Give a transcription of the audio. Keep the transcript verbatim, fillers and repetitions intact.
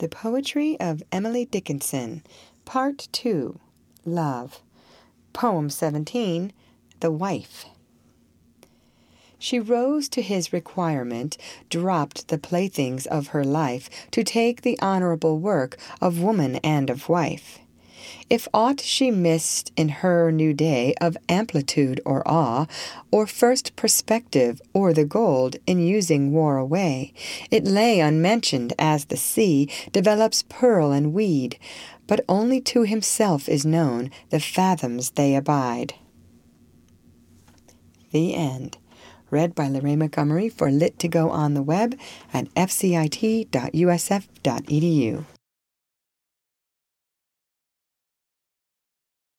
The Poetry of Emily Dickinson, Part two, Love. Poem seventeen, The Wife. She rose to his requirement, dropped the playthings of her life, to take the honorable work of woman and of wife. If aught she missed in her new day of amplitude or awe, or first perspective, or the gold in using wore away, it lay unmentioned as the sea develops pearl and weed, but only to himself is known the fathoms they abide. The end. Read by Lorraine Montgomery for Lit to Go on the web at f c i t dot u s f dot e d u.